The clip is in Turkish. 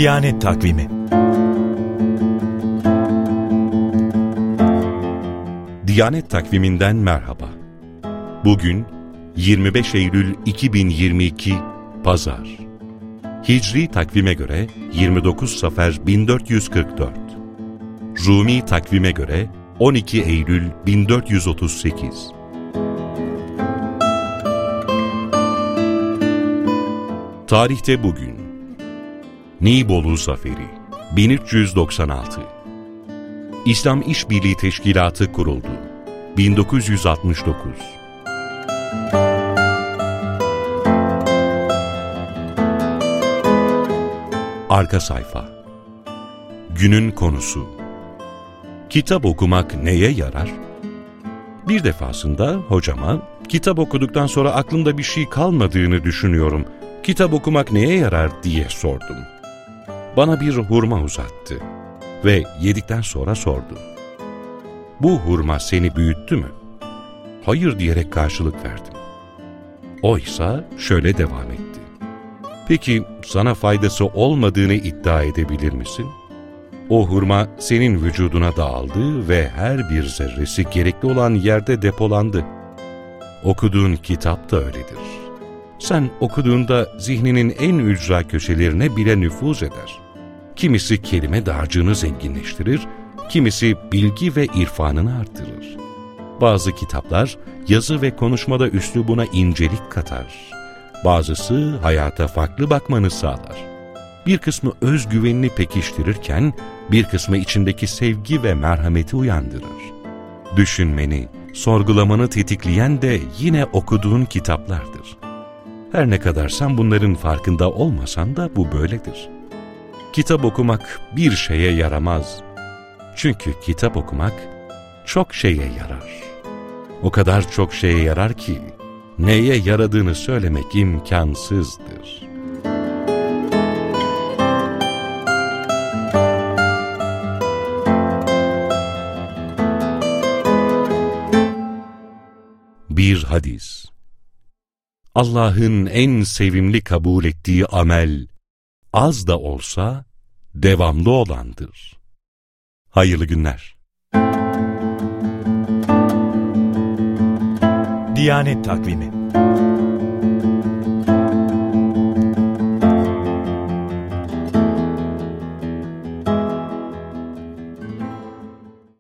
Diyanet Takvimi. Diyanet Takvimi'nden merhaba. Bugün 25 Eylül 2022 Pazar. Hicri takvime göre 29 Safer 1444. Rumi takvime göre 12 Eylül 1438. Tarihte bugün Nibolu Zaferi 1396. İslam İşbirliği Teşkilatı kuruldu 1969. Arka sayfa. Günün konusu. Kitap okumak neye yarar? Bir defasında hocama, kitap okuduktan sonra aklımda bir şey kalmadığını düşünüyorum. Kitap okumak neye yarar diye sordum. Bana bir hurma uzattı ve yedikten sonra sordu. Bu hurma seni büyüttü mü? Hayır diyerek karşılık verdim. Oysa şöyle devam etti. Peki sana faydası olmadığını iddia edebilir misin? O hurma senin vücuduna dağıldı ve her bir zerresi gerekli olan yerde depolandı. Okuduğun kitap da öyledir. Sen okuduğunda zihninin en ücra köşelerine bile nüfuz eder. Kimisi kelime dağarcığını zenginleştirir, kimisi bilgi ve irfanını artırır. Bazı kitaplar yazı ve konuşmada üslubuna incelik katar. Bazısı hayata farklı bakmanı sağlar. Bir kısmı özgüvenini pekiştirirken, bir kısmı içindeki sevgi ve merhameti uyandırır. Düşünmeni, sorgulamanı tetikleyen de yine okuduğun kitaplardır. Her ne kadar sen bunların farkında olmasan da bu böyledir. Kitap okumak bir şeye yaramaz. Çünkü kitap okumak çok şeye yarar. O kadar çok şeye yarar ki, neye yaradığını söylemek imkansızdır. Bir hadis. Allah'ın en sevimli kabul ettiği amel, az da olsa devamlı olandır. Hayırlı günler. Diyanet Takvimi.